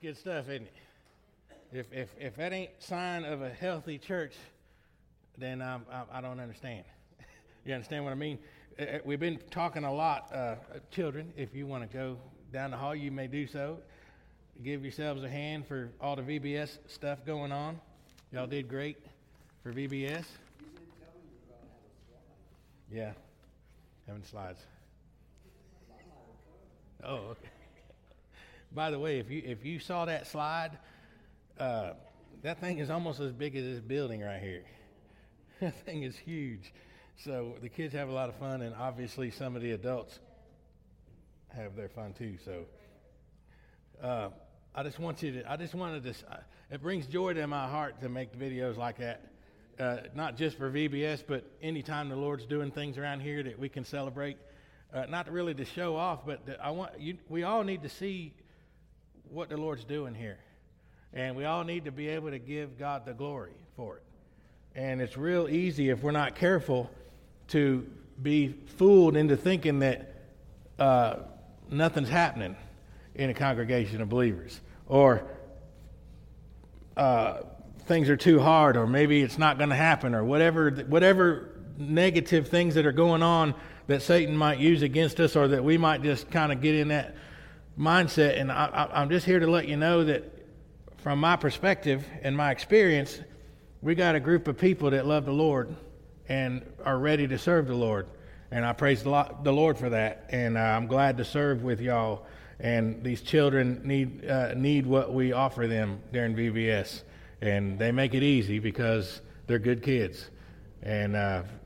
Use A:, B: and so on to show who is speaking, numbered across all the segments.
A: good stuff, isn't it? If that ain't sign of a healthy church, then I don't understand. You understand what I mean? We've been talking a lot, children. If you want to go down the hall, you may do so. Give yourselves a hand for all the VBS stuff going on. Y'all did great for VBS. Yeah, having slides. Oh, okay. By the way, if you saw that slide, that thing is almost as big as this building right here. That thing is huge. So the kids have a lot of fun, and obviously some of the adults have their fun too. So it brings joy to my heart to make videos like that, not just for VBS, but anytime the Lord's doing things around here that we can celebrate. Not really to show off, but we all need to see what the Lord's doing here. And we all need to be able to give God the glory for it. And it's real easy, if we're not careful, to be fooled into thinking that nothing's happening in a congregation of believers, or things are too hard, or maybe it's not going to happen, or whatever negative things that are going on that Satan might use against us, or that we might just kind of get in that mindset. And I'm just here to let you know that from my perspective and my experience, we got a group of people that love the Lord and are ready to serve the Lord. And I praise the Lord for that. And I'm glad to serve with y'all. And these children need what we offer them during VBS. And they make it easy because they're good kids. And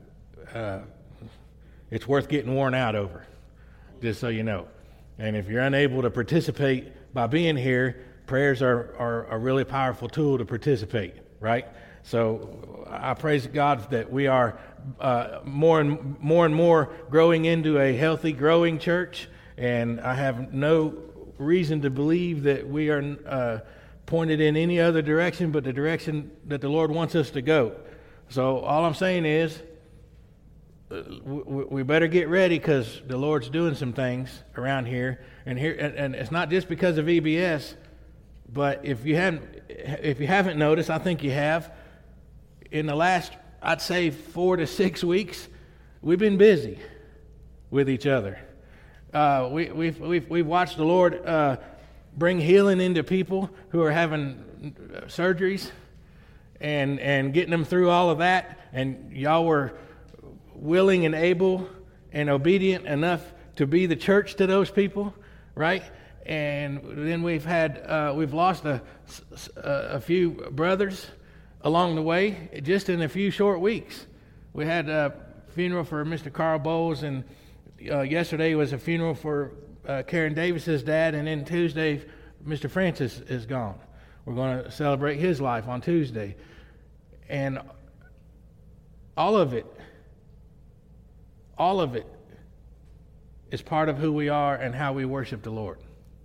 A: it's worth getting worn out over, just so you know. And if you're unable to participate by being here, prayers are a really powerful tool to participate, right? So I praise God that we are more and more growing into a healthy, growing church. And I have no reason to believe that we are pointed in any other direction but the direction that the Lord wants us to go. So all I'm saying is, we better get ready, because the Lord's doing some things around here, and it's not just because of VBS, but if you haven't noticed, I think you have. In the last, I'd say 4 to 6 weeks, we've been busy with each other. We've watched the Lord bring healing into people who are having surgeries, and getting them through all of that, and y'all were willing and able and obedient enough to be the church to those people, right? And then we've lost a few brothers along the way, just in a few short weeks. We had a funeral for Mr. Carl Bowles, and yesterday was a funeral for Karen Davis's dad, and then Tuesday, Mr. Francis is gone. We're going to celebrate his life on Tuesday. And all of it is part of who we are and how we worship the Lord.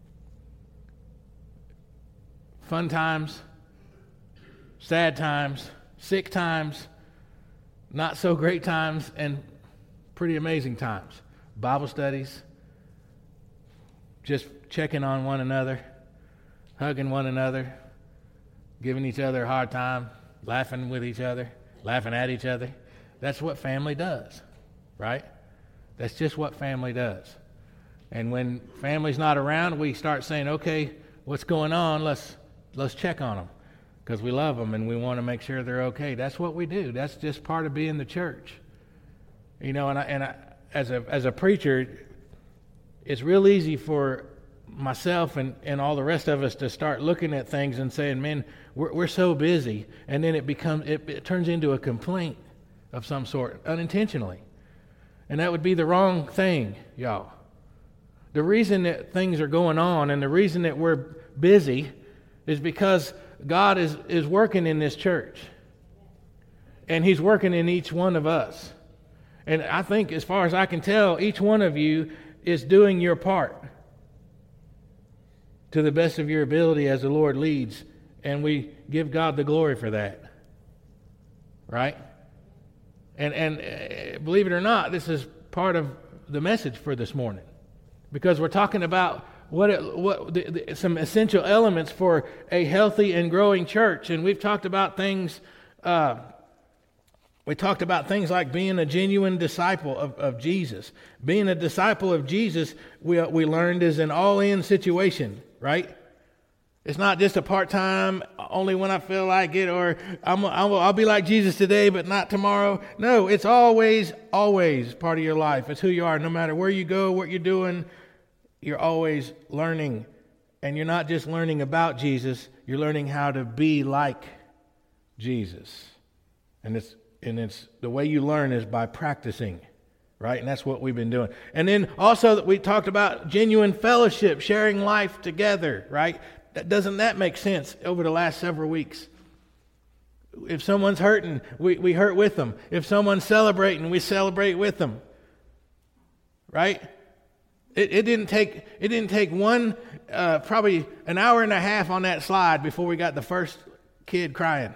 A: Fun times, sad times, sick times, not so great times, and pretty amazing times. Bible studies, just checking on one another, hugging one another, giving each other a hard time, laughing with each other, laughing at each other. That's what family does, right? That's just what family does. And when family's not around, we start saying, okay, what's going on? Let's check on them, because we love them and we want to make sure they're okay. That's what we do. That's just part of being the church. You know, and I as a preacher, it's real easy for myself and all the rest of us to start looking at things and saying, man, we're so busy, and then it turns into a complaint of some sort, unintentionally. And that would be the wrong thing, y'all. The reason that things are going on and the reason that we're busy is because God is working in this church. And He's working in each one of us. And I think, as far as I can tell, each one of you is doing your part to the best of your ability as the Lord leads. And we give God the glory for that. Right? And believe it or not, this is part of the message for this morning, because we're talking about some essential elements for a healthy and growing church. And we've talked about things. We talked about things like being a genuine disciple of Jesus. Being a disciple of Jesus, we learned, is an all-in situation, right? It's not just a part-time, only when I feel like it, or I'll be like Jesus today, but not tomorrow. No, it's always part of your life. It's who you are. No matter where you go, what you're doing, you're always learning. And you're not just learning about Jesus, you're learning how to be like Jesus. And it's the way you learn is by practicing, right? And that's what we've been doing. And then also we talked about genuine fellowship, sharing life together, right? Doesn't that make sense over the last several weeks? If someone's hurting, we hurt with them. If someone's celebrating, we celebrate with them. Right? It didn't take one probably an hour and a half on that slide before we got the first kid crying.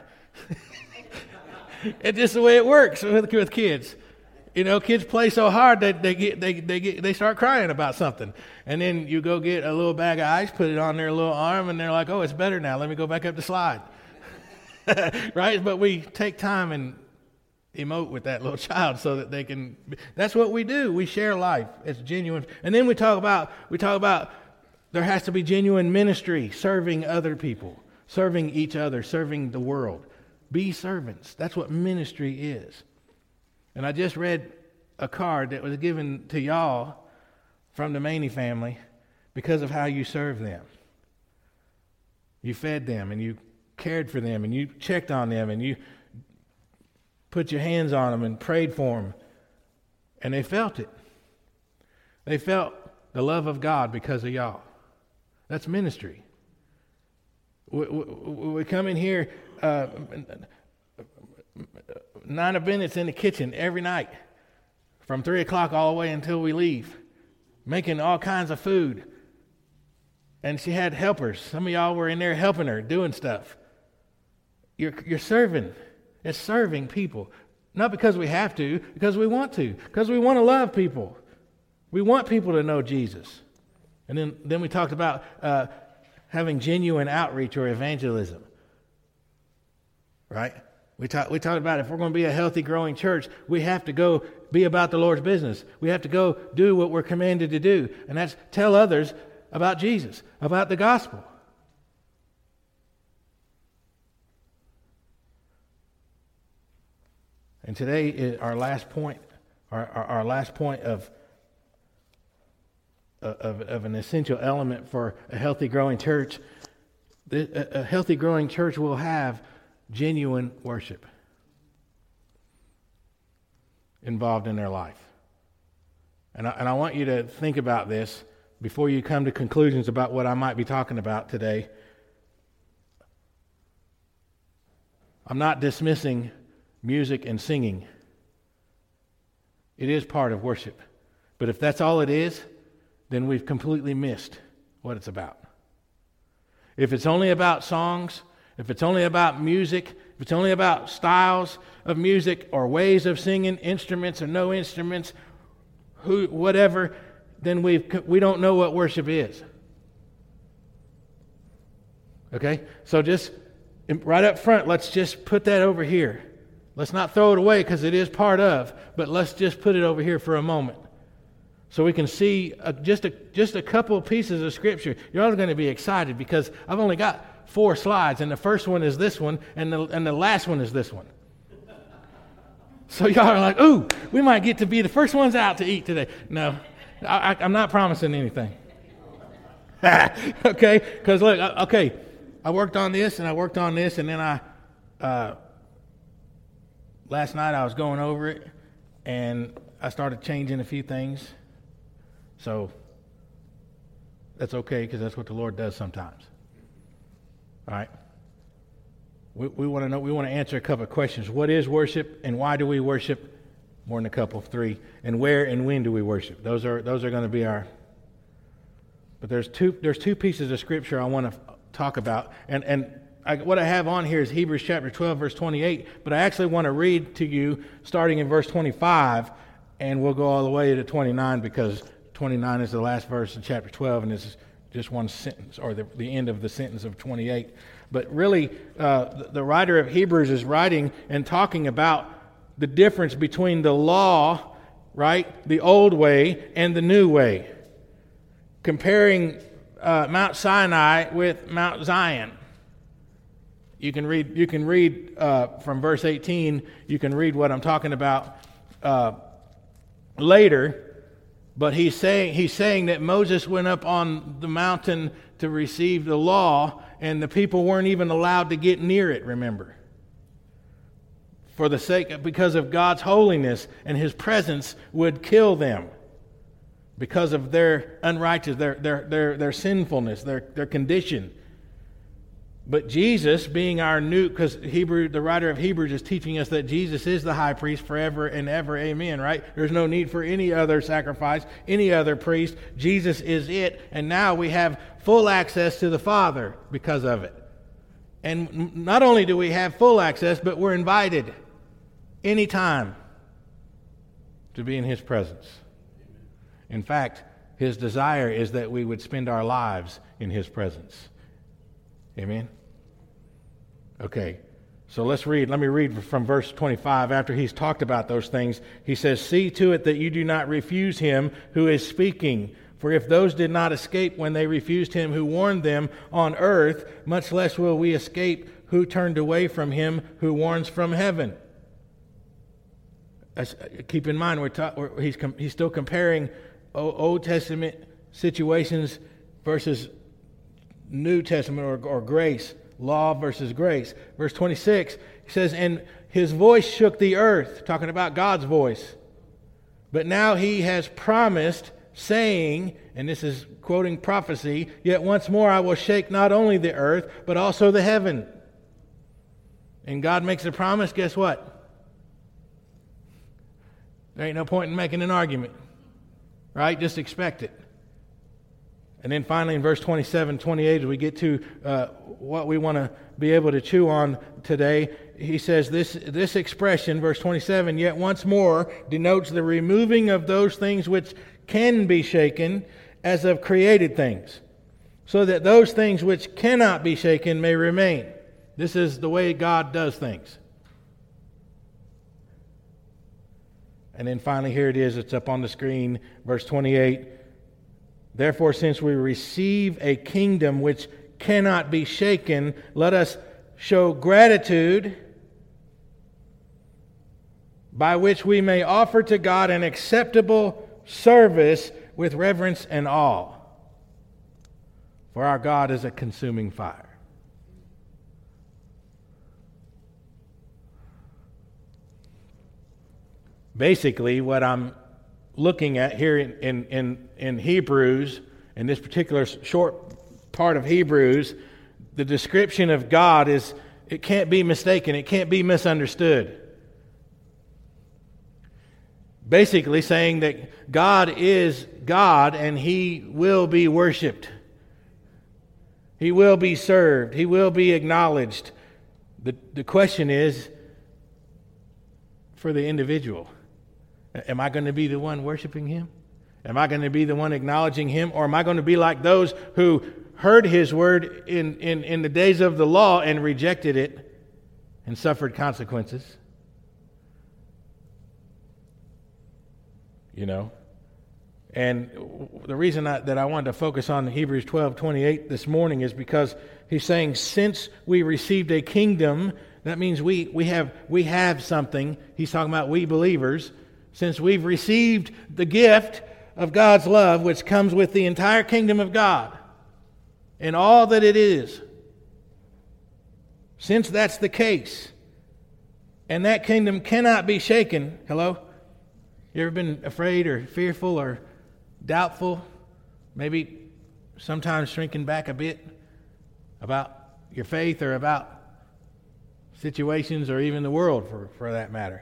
A: It's just the way it works with kids. You know, kids play so hard that they start crying about something. And then you go get a little bag of ice, put it on their little arm, and they're like, oh, it's better now. Let me go back up the slide. Right? But we take time and emote with that little child so that they can. That's what we do. We share life. It's genuine. And then we talk about there has to be genuine ministry, serving other people, serving each other, serving the world. Be servants. That's what ministry is. And I just read a card that was given to y'all from the Maney family because of how you served them. You fed them and you cared for them and you checked on them and you put your hands on them and prayed for them. And they felt it. They felt the love of God because of y'all. That's ministry. We come in here, Nina Bennett's in the kitchen every night from 3 o'clock all the way until we leave, making all kinds of food. And she had helpers. Some of y'all were in there helping her, doing stuff. You're serving. It's serving people. Not because we have to, because we want to. Because we want to love people. We want people to know Jesus. And then we talked about having genuine outreach or evangelism. Right? We talked about if we're going to be a healthy, growing church, we have to go be about the Lord's business. We have to go do what we're commanded to do, and that's tell others about Jesus, about the gospel. And today is our last point, our last point of an essential element for a healthy, growing church. A healthy, growing church will have genuine worship involved in their life. And I want you to think about this before you come to conclusions about what I might be talking about today. I'm not dismissing music and singing. It is part of worship. But if that's all it is, then we've completely missed what it's about. If it's only about songs, if it's only about music, if it's only about styles of music or ways of singing, instruments or no instruments, whatever, then we don't know what worship is. Okay? So just right up front, let's just put that over here. Let's not throw it away because it is part of, but let's just put it over here for a moment. So we can see just a couple of pieces of Scripture. You're all going to be excited because I've only got 4 slides, and the first one is this one, and the last one is this one. So y'all are like, ooh, we might get to be the first ones out to eat today. No, I'm not promising anything. Okay? Because look, okay, I worked on this, and I worked on this, and then last night I was going over it, and I started changing a few things. So that's okay because that's what the Lord does sometimes. All right. We want to know. We want to answer a couple of questions. What is worship, and why do we worship? More than a couple, 3. And where and when do we worship? Those are going to be our. But there's two pieces of Scripture I want to talk about, and what I have on here is Hebrews chapter 12, verse 28. But I actually want to read to you starting in verse 25, and we'll go all the way to 29 because 29 is the last verse in chapter 12, and this is just one sentence, or the end of the sentence of 28. But really, the writer of Hebrews is writing and talking about the difference between the law, right, the old way, and the new way. Comparing Mount Sinai with Mount Zion. You can read from verse 18. You can read what I'm talking about later. But he's saying that Moses went up on the mountain to receive the law, and the people weren't even allowed to get near it. Remember, because of God's holiness, and His presence would kill them because of their unrighteousness, their sinfulness, their condition. But Jesus, being our new, because the writer of Hebrews is teaching us that Jesus is the high priest forever and ever, amen, right? There's no need for any other sacrifice, any other priest. Jesus is it, and now we have full access to the Father because of it. And not only do we have full access, but we're invited anytime to be in His presence. In fact, His desire is that we would spend our lives in His presence. Amen? Okay, so let me read from verse 25. After he's talked about those things, he says, "See to it that you do not refuse Him who is speaking. For if those did not escape when they refused Him who warned them on earth, much less will we escape who turned away from Him who warns from heaven." Keep in mind, he's still comparing Old Testament situations versus New Testament or grace, law versus grace. Verse 26, he says, "And His voice shook the earth," talking about God's voice. "But now He has promised, saying," and this is quoting prophecy, "Yet once more I will shake not only the earth, but also the heaven." And God makes a promise, guess what? There ain't no point in making an argument, right? Just expect it. And then finally in verse 27, 28, as we get to what we want to be able to chew on today, he says this expression, verse 27, "Yet once more," denotes the removing of those things which can be shaken as of created things, so that those things which cannot be shaken may remain. This is the way God does things. And then finally, here it is, it's up on the screen, verse 28, "Therefore, since we receive a kingdom which cannot be shaken, let us show gratitude by which we may offer to God an acceptable service with reverence and awe. For our God is a consuming fire." Basically, what I'm looking at here in Hebrews, in this particular short part of Hebrews, the description of God it can't be mistaken, it can't be misunderstood. Basically saying that God is God and He will be worshiped. He will be served. He will be acknowledged. The question is for the individual. Am I going to be the one worshiping Him? Am I going to be the one acknowledging Him? Or am I going to be like those who heard His word in the days of the law and rejected it and suffered consequences? You know? And the reason that I wanted to focus on Hebrews 12:28 this morning is because he's saying, since we received a kingdom, that means we have something. He's talking about we believers. Since we've received the gift of God's love, which comes with the entire kingdom of God and all that it is, since that's the case, and that kingdom cannot be shaken, hello? You ever been afraid or fearful or doubtful, maybe sometimes shrinking back a bit about your faith or about situations or even the world for that matter?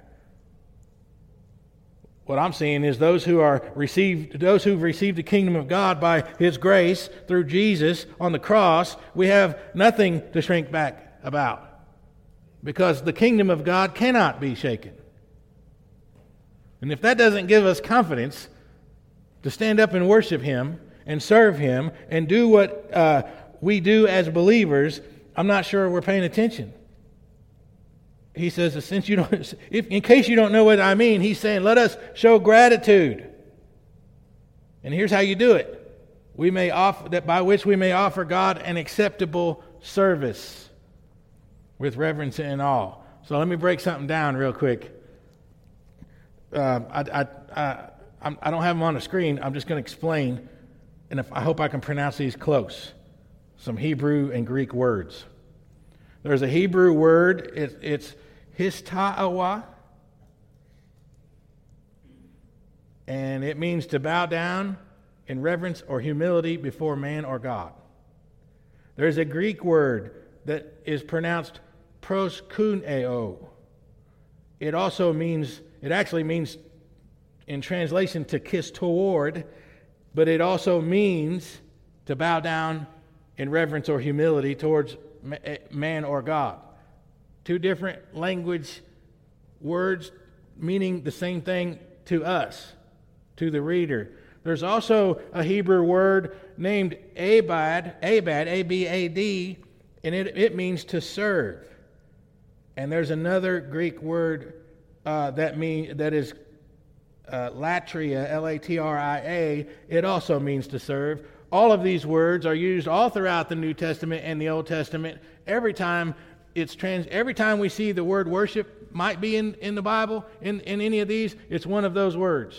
A: What I'm seeing is those who've received the kingdom of God by His grace through Jesus on the cross, we have nothing to shrink back about, because the kingdom of God cannot be shaken. And if that doesn't give us confidence to stand up and worship Him and serve Him and do what we do as believers, I'm not sure we're paying attention. He says, since you don't, in case you don't know what I mean, he's saying, let us show gratitude. And here's how you do it. We may offer that by which we may offer God an acceptable service with reverence and awe. So let me break something down real quick. I don't have them on the screen. I'm just going to explain, and I hope I can pronounce these close. Some Hebrew and Greek words. There's a Hebrew word. It's hista'awa, and it means to bow down in reverence or humility before man or God. There's a Greek word that is pronounced proskuneo. It actually means, in translation, to kiss toward, but it also means to bow down in reverence or humility towards man or God. Two different language words meaning the same thing to us, to the reader. There's also a Hebrew word named abad, A-B-A-D, and it means to serve. And there's another Greek word that is latria, L-A-T-R-I-A. It also means to serve. All of these words are used all throughout the New Testament and the Old Testament. Every time we see the word worship, might be in the Bible, in any of these, it's one of those words.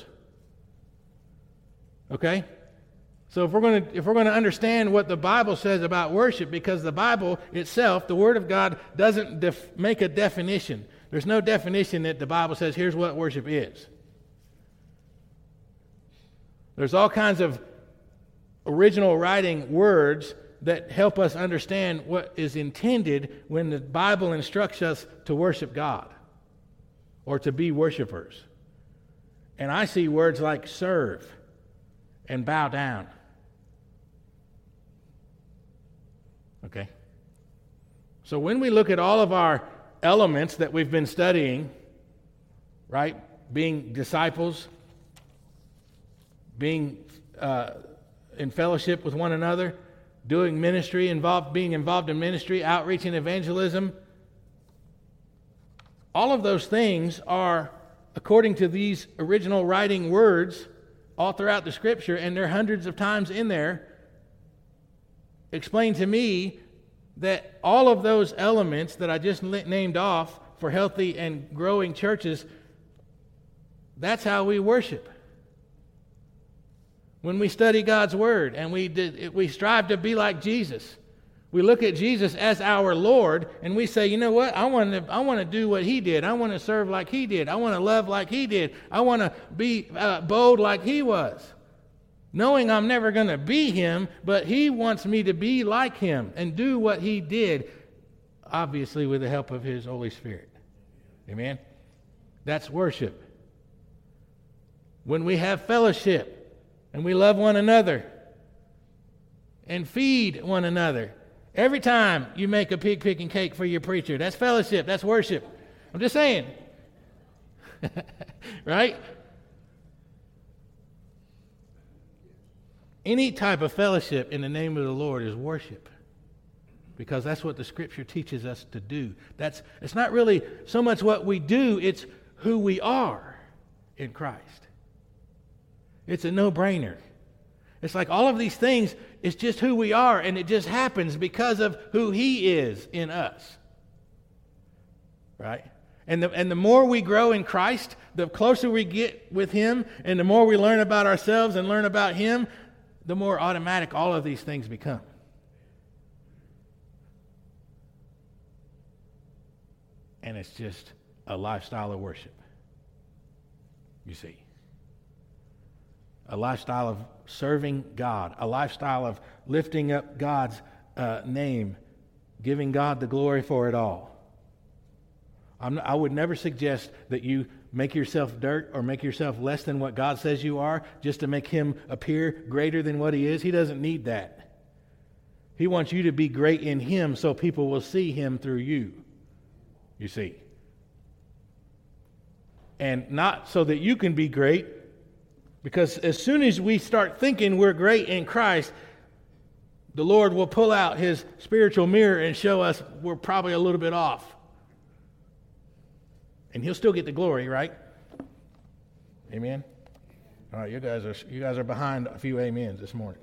A: Okay? So if we're going to understand what the Bible says about worship, because the Bible itself, the Word of God, doesn't make a definition. There's no definition that the Bible says, here's what worship is. There's all kinds of original writing words that help us understand what is intended when the Bible instructs us to worship God or to be worshipers. And I see words like serve and bow down. Okay? So when we look at all of our elements that we've been studying, right? Being disciples, being in fellowship with one another, doing ministry, being involved in ministry, outreach and evangelism, all of those things are, according to these original writing words, all throughout the Scripture, and there are hundreds of times in there, explain to me that all of those elements that I just named off for healthy and growing churches, that's how we worship. When we study God's Word and we strive to be like Jesus, we look at Jesus as our Lord and we say, you know what, I want to do what He did. I want to serve like He did. I want to love like He did. I want to be bold like He was. Knowing I'm never going to be Him, but He wants me to be like Him and do what He did, obviously with the help of His Holy Spirit. Amen? That's worship. When we have fellowship and we love one another and feed one another. Every time you make a pig picking cake for your preacher, that's fellowship, that's worship. I'm just saying. Right? Any type of fellowship in the name of the Lord is worship. Because that's what the Scripture teaches us to do. It's not really so much what we do, it's who we are in Christ. It's a no-brainer. It's like all of these things, it's just who we are, and it just happens because of who He is in us. Right? And the more we grow in Christ, the closer we get with Him, and the more we learn about ourselves and learn about Him, the more automatic all of these things become. And it's just a lifestyle of worship, you see. A lifestyle of serving God, a lifestyle of lifting up God's name, giving God the glory for it all. I would never suggest that you make yourself dirt or make yourself less than what God says you are just to make Him appear greater than what He is. He doesn't need that. He wants you to be great in Him so people will see Him through you, you see. And not so that you can be great, Because as soon as we start thinking we're great in Christ, the Lord will pull out his spiritual mirror and show us we're probably a little bit off. And he'll still get the glory, right? Amen? All right, you guys are behind a few amens this morning.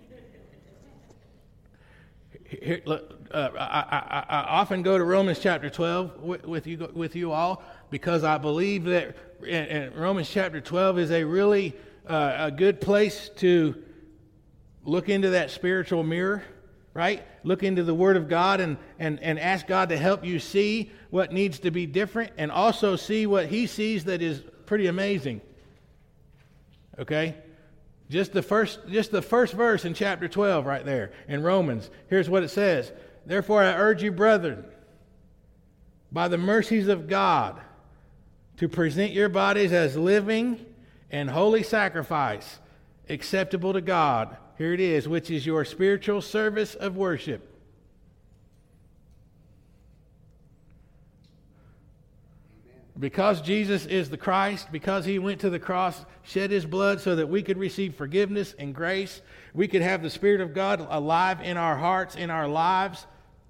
A: Here, look, I often go to Romans chapter 12 with you all, because I believe that and Romans chapter 12 is a really a good place to look into that spiritual mirror, right? Look into the Word of God and ask God to help you see what needs to be different, and also see what He sees that is pretty amazing. Okay? Just the first verse in chapter 12 right there in Romans. Here's what it says. Therefore I urge you, brethren, by the mercies of God, to present your bodies as living and holy sacrifice, acceptable to God. Here it is, which is your spiritual service of worship. Because Jesus is the Christ, because He went to the cross, shed His blood so that we could receive forgiveness and grace, we could have the Spirit of God alive in our hearts, in our lives.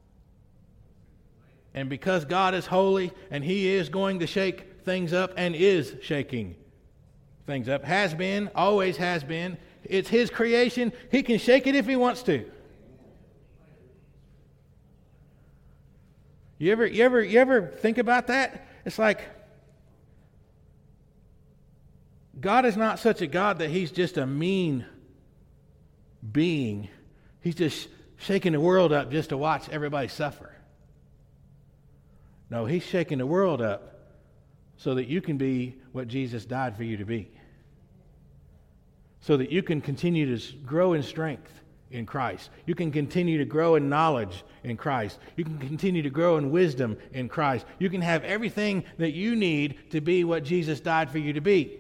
A: And because God is holy and He is going to shake things up and is shaking things up, has been, always has been. It's His creation. He can shake it if He wants to. You ever think about that? It's like God is not such a God that He's just a mean being. He's just shaking the world up just to watch everybody suffer. No, He's shaking the world up so that you can be what Jesus died for you to be. So that you can continue to grow in strength in Christ. You can continue to grow in knowledge in Christ. You can continue to grow in wisdom in Christ. You can have everything that you need to be what Jesus died for you to be,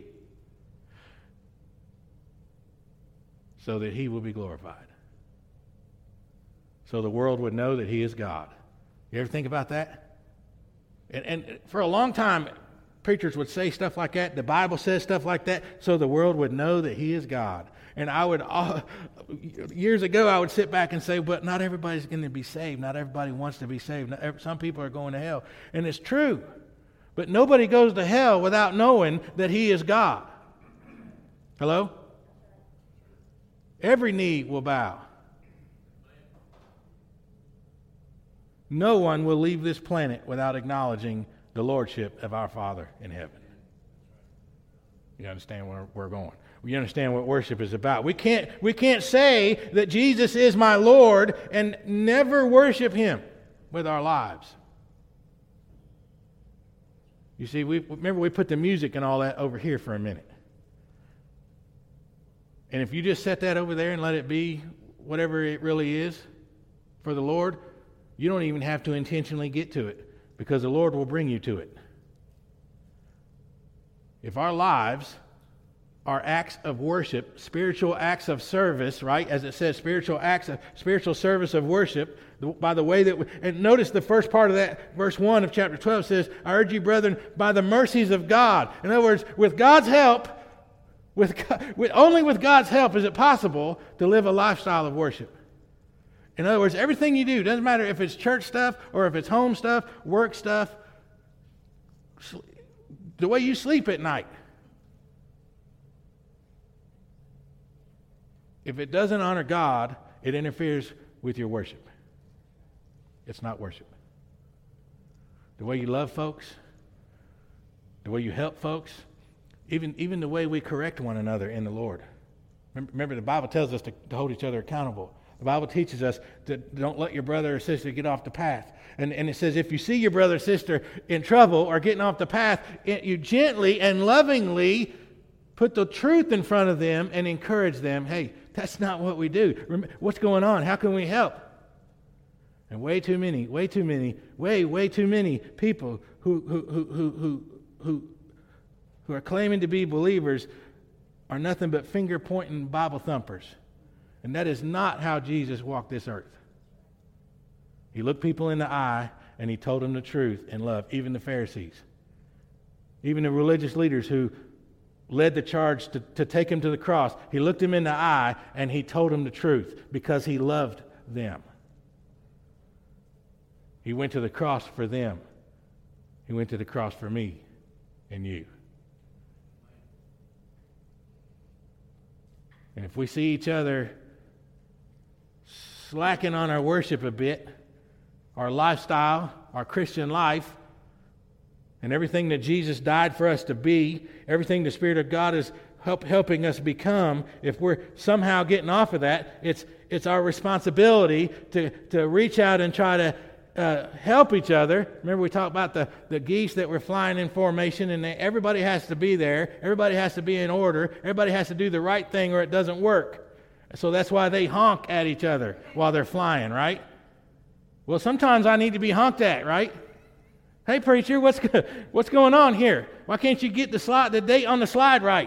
A: so that He will be glorified. So the world would know that He is God. You ever think about that? And for a long time, preachers would say stuff like that. The Bible says stuff like that, so the world would know that He is God. And years ago, I would sit back and say, but not everybody's going to be saved. Not everybody wants to be saved. Some people are going to hell. And it's true. But nobody goes to hell without knowing that He is God. Hello? Every knee will bow. No one will leave this planet without acknowledging the lordship of our Father in heaven. You understand where we're going? You understand what worship is about? We can't say that Jesus is my Lord and never worship Him with our lives. You see, remember we put the music and all that over here for a minute. And if you just set that over there and let it be whatever it really is for the Lord, you don't even have to intentionally get to it, because the Lord will bring you to it. If our lives are acts of worship, spiritual acts of service, right? As it says, spiritual service of worship, by the way that and notice the first part of that, verse 1 of chapter 12 says, I urge you, brethren, by the mercies of God. In other words, with God's help, only with God's help is it possible to live a lifestyle of worship. In other words, everything you do, doesn't matter if it's church stuff or if it's home stuff, work stuff, the way you sleep at night. If it doesn't honor God, it interferes with your worship. It's not worship. The way you love folks, the way you help folks, even the way we correct one another in the Lord. Remember, the Bible tells us to hold each other accountable. The Bible teaches us to don't let your brother or sister get off the path. And it says if you see your brother or sister in trouble or getting off the path, you gently and lovingly put the truth in front of them and encourage them. Hey, that's not what we do. What's going on? How can we help? And way too many people who are claiming to be believers are nothing but finger-pointing Bible thumpers. And that is not how Jesus walked this earth. He looked people in the eye and He told them the truth in love, even the Pharisees. Even the religious leaders who led the charge to take him to the cross. He looked him in the eye and he told him the truth because he loved them. He went to the cross for them. He went to the cross for me and you. And if we see each other slacking on our worship a bit, our lifestyle, our Christian life, and everything that Jesus died for us to be, everything the Spirit of God is helping us become, if we're somehow getting off of that, it's our responsibility to reach out and try to help each other. Remember we talked about the geese that were flying in formation, and everybody has to be there. Everybody has to be in order. Everybody has to do the right thing or it doesn't work. So that's why they honk at each other while they're flying, right? Well, sometimes I need to be honked at, right? Hey, preacher, what's going on here? Why can't you get the date on the slide right?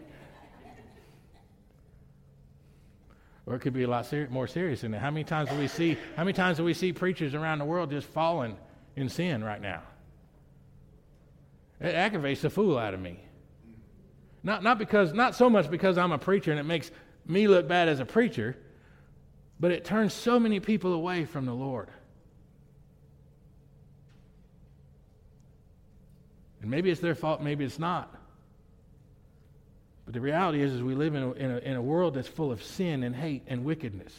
A: Or it could be a lot more serious than that. How many times do we see preachers around the world just falling in sin right now? It aggravates the fool out of me. Not so much because I'm a preacher and it makes me look bad as a preacher, but it turns so many people away from the Lord. And maybe it's their fault, maybe it's not. But the reality is we live in a world that's full of sin and hate and wickedness.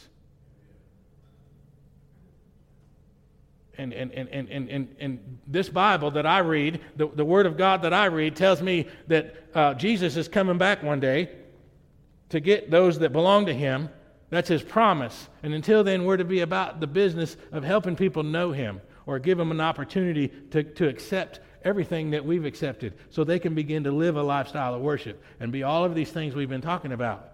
A: And this Bible that I read, the Word of God that I read, tells me that Jesus is coming back one day to get those that belong to Him. That's His promise. And until then, we're to be about the business of helping people know Him or give them an opportunity to accept everything that we've accepted so they can begin to live a lifestyle of worship and be all of these things we've been talking about.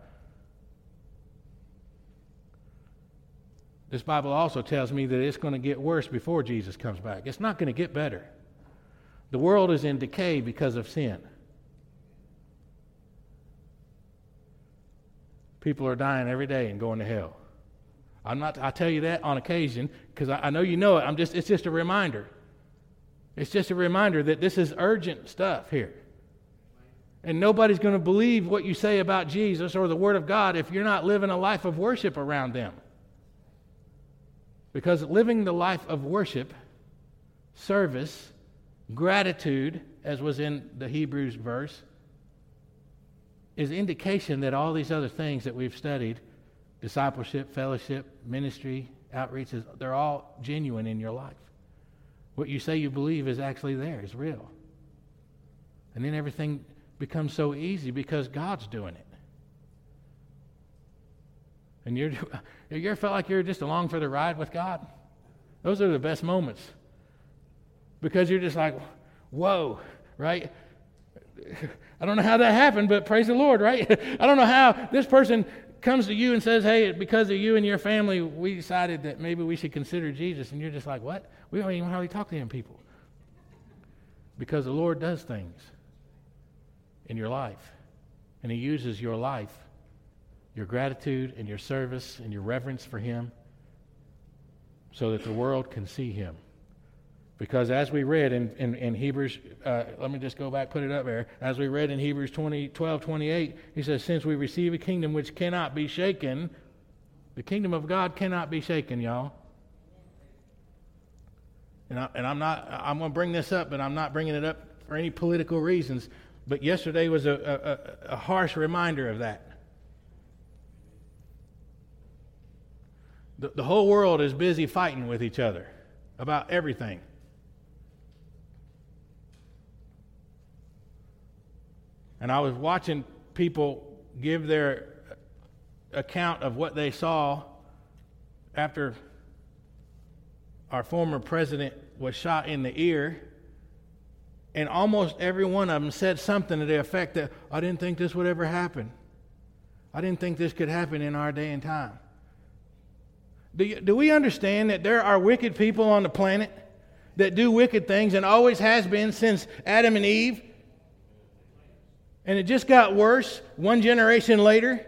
A: This Bible also tells me that it's going to get worse before Jesus comes back. It's not going to get better. The world is in decay because of sin. People are dying every day and going to hell. I tell you that on occasion because I know you know it. It's just a reminder. It's just a reminder that this is urgent stuff here. And nobody's going to believe what you say about Jesus or the Word of God if you're not living a life of worship around them. Because living the life of worship, service, gratitude, as was in the Hebrews verse, is indication that all these other things that we've studied, discipleship, fellowship, ministry, outreach, they're all genuine in your life. What you say you believe is actually there, is real. And then everything becomes so easy because God's doing it. And you ever felt like you're just along for the ride with God? Those are the best moments. Because you're just like, whoa, right? I don't know how that happened, but praise the Lord, right? I don't know how this person comes to you and says, hey, because of you and your family, we decided that maybe we should consider Jesus. And you're just like, what? We don't even hardly talk to him people. Because the Lord does things in your life. And he uses your life, your gratitude and your service and your reverence for him so that the world can see him. Because as we read in Hebrews, let me just go back, put it up there. As we read in Hebrews 12:28, he says, since we receive a kingdom which cannot be shaken, the kingdom of God cannot be shaken, y'all. I'm going to bring this up, but I'm not bringing it up for any political reasons. But yesterday was a harsh reminder of that. The whole world is busy fighting with each other about everything. And I was watching people give their account of what they saw after our former president was shot in the ear. And almost every one of them said something to the effect that, I didn't think this would ever happen. I didn't think this could happen in our day and time. Do we understand that there are wicked people on the planet that do wicked things and always has been since Adam and Eve? And it just got worse one generation later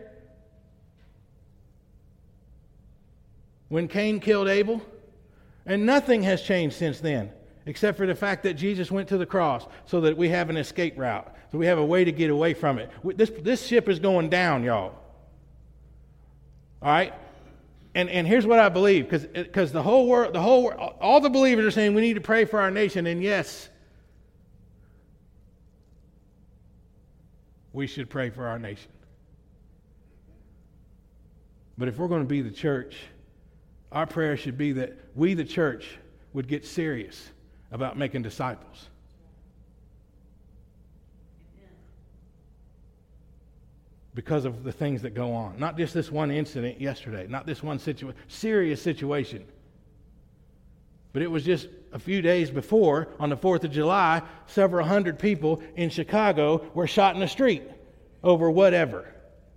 A: when Cain killed Abel. And nothing has changed since then. except for the fact that Jesus went to the cross so that we have an escape route, so we have a way to get away from it. This ship is going down, y'all. All right? And here's what I believe, because the whole world, all the believers are saying we need to pray for our nation, and yes, we should pray for our nation. But if we're going to be the church, our prayer should be that we, the church, would get serious about making disciples. Because of the things that go on. Not just this one incident yesterday, not this one serious situation. But it was just a few days before, on the 4th of July, several hundred people in Chicago were shot in the street over whatever.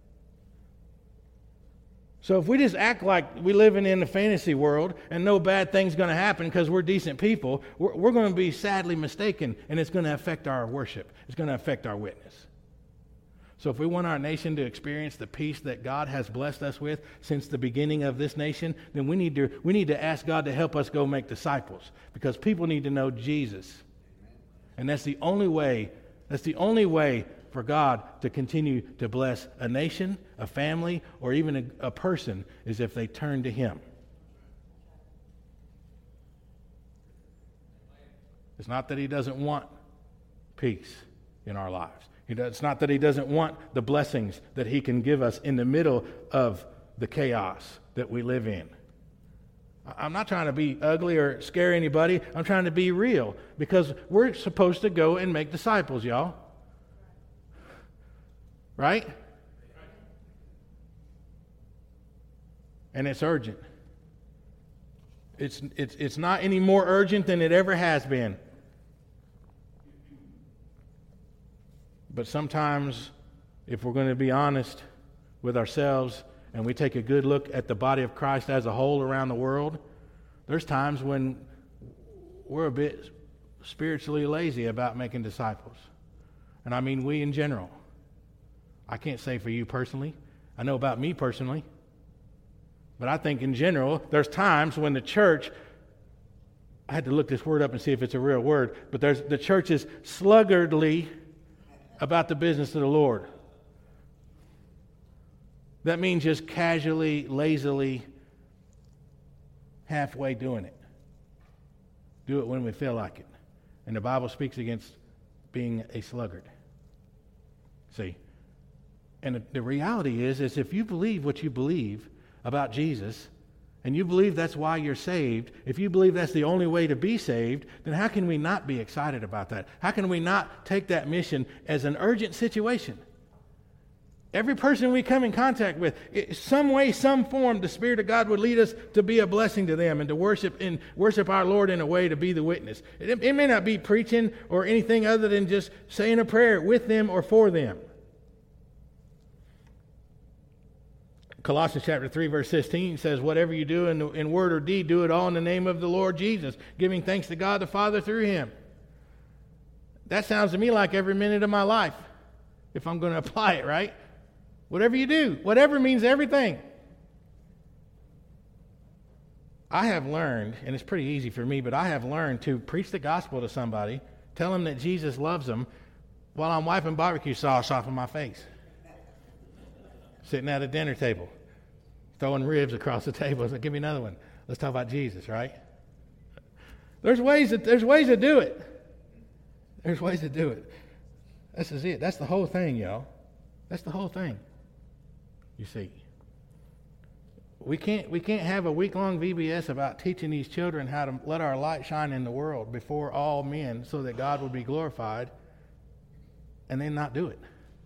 A: So if we just act like we're living in the fantasy world and no bad thing's going to happen because we're decent people, we're going to be sadly mistaken, and it's going to affect our worship. It's going to affect our witness. So if we want our nation to experience the peace that God has blessed us with since the beginning of this nation, then we need to ask God to help us go make disciples, because people need to know Jesus. And that's the only way for God to continue to bless a nation, a family, or even a person, is if they turn to Him. It's not that He doesn't want peace in our lives. It's not that He doesn't want the blessings that He can give us in the middle of the chaos that we live in. I'm not trying to be ugly or scare anybody. I'm trying to be real, because we're supposed to go and make disciples, y'all. Right? And it's urgent. It's not any more urgent than it ever has been. But sometimes, if we're going to be honest with ourselves and we take a good look at the body of Christ as a whole around the world, there's times when we're a bit spiritually lazy about making disciples. And I mean we in general. I can't say for you personally. I know about me personally. But I think in general, there's times when the church, I had to look this word up and see if it's a real word, but the church is sluggardly about the business of the Lord. That means just casually, lazily, halfway doing it. Do it when we feel like it. And the Bible speaks against being a sluggard. See? And the reality is if you believe what you believe about Jesus, and you believe that's why you're saved, if you believe that's the only way to be saved, then how can we not be excited about that? How can we not take that mission as an urgent situation? Every person we come in contact with, some way, some form, the Spirit of God would lead us to be a blessing to them and to worship our Lord in a way to be the witness. It may not be preaching or anything other than just saying a prayer with them or for them. Colossians chapter 3, verse 16 says, whatever you do in word or deed, do it all in the name of the Lord Jesus, giving thanks to God the Father through Him. That sounds to me like every minute of my life, if I'm going to apply it, right? Whatever you do, whatever means everything. I have learned, and it's pretty easy for me, but I have learned to preach the gospel to somebody, tell them that Jesus loves them, while I'm wiping barbecue sauce off of my face. Sitting at a dinner table, throwing ribs across the table. Like, give me another one. Let's talk about Jesus, right? There's ways to do it. There's ways to do it. This is it. That's the whole thing, y'all. That's the whole thing. You see, we can't have a week-long VBS about teaching these children how to let our light shine in the world before all men, so that God would be glorified, and then not do it.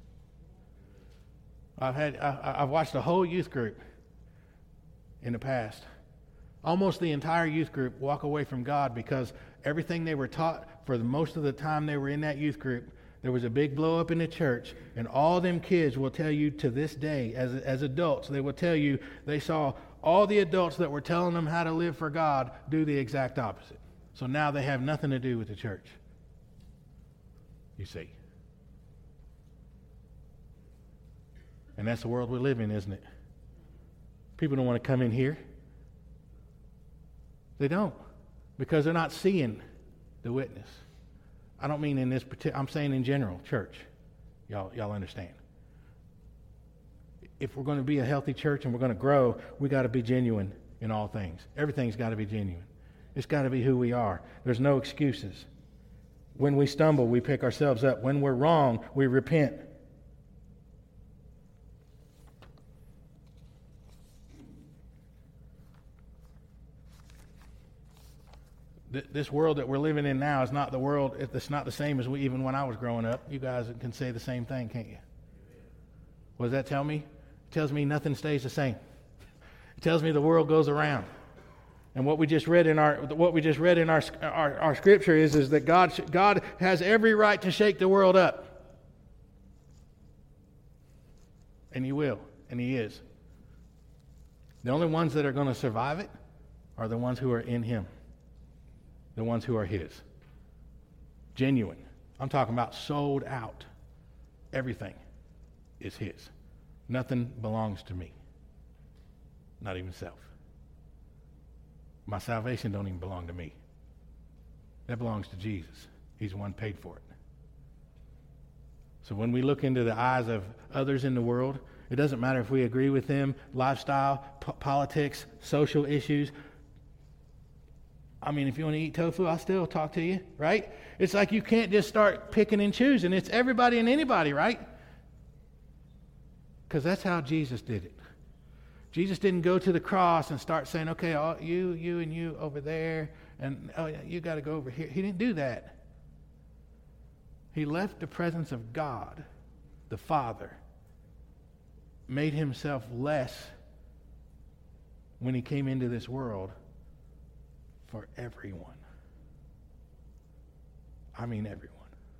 A: I've watched a whole youth group in the past, almost the entire youth group, walk away from God because everything they were taught for the most of the time they were in that youth group, there was a big blow up in the church, and all them kids will tell you to this day, as adults, they will tell you they saw all the adults that were telling them how to live for God do the exact opposite. So now they have nothing to do with the church. You see. And that's the world we live in, isn't it? People don't want to come in here. They don't. Because they're not seeing the witness. I don't mean in this particular, I'm saying in general, church. Y'all understand. If we're going to be a healthy church and we're going to grow, we got to be genuine in all things. Everything's got to be genuine. It's got to be who we are. There's no excuses. When we stumble, we pick ourselves up. When we're wrong, we repent. This world that we're living in now is not the world, it's not the same as even when I was growing up. You guys can say the same thing, can't you? What does that tell me? It tells me nothing stays the same. It tells me the world goes around. And what we just read in our scripture is that God has every right to shake the world up. And he will, and he is. The only ones that are going to survive it are the ones who are in him. The ones who are his. Genuine. I'm talking about sold out. Everything is his. Nothing belongs to me. Not even self. My salvation don't even belong to me. That belongs to Jesus. He's the one paid for it. So when we look into the eyes of others in the world, it doesn't matter if we agree with them, lifestyle, politics, social issues. I mean, if you want to eat tofu, I'll still talk to you, right? It's like you can't just start picking and choosing. It's everybody and anybody, right? Because that's how Jesus did it. Jesus didn't go to the cross and start saying, okay, you and you over there, and you got to go over here. He didn't do that. He left the presence of God, the Father, made himself less when he came into this world for everyone. I mean everyone.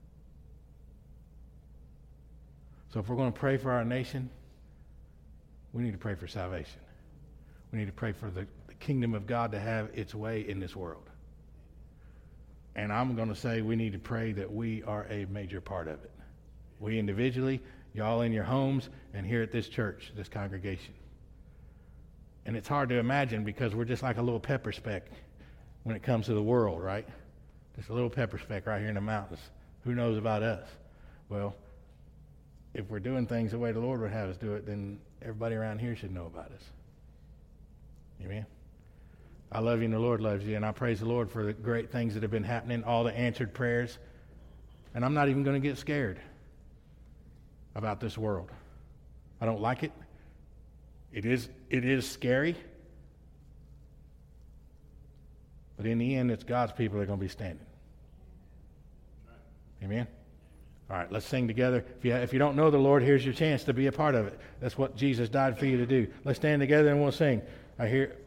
A: So if we're going to pray for our nation, we need to pray for salvation. We need to pray for the kingdom of God to have its way in this world. And I'm going to say we need to pray that we are a major part of it. We individually, y'all in your homes, and here at this church, this congregation. And it's hard to imagine because we're just like a little pepper speck when it comes to the world, right? Just a little pepper speck right here in the mountains. Who knows about us? Well, if we're doing things the way the Lord would have us do it, then everybody around here should know about us. Amen? I love you and the Lord loves you, and I praise the Lord for the great things that have been happening, all the answered prayers. And I'm not even going to get scared about this world. I don't like it. It is scary. But in the end, it's God's people that are going to be standing. Amen? All right, let's sing together. If you don't know the Lord, here's your chance to be a part of it. That's what Jesus died for you to do. Let's stand together and we'll sing. I hear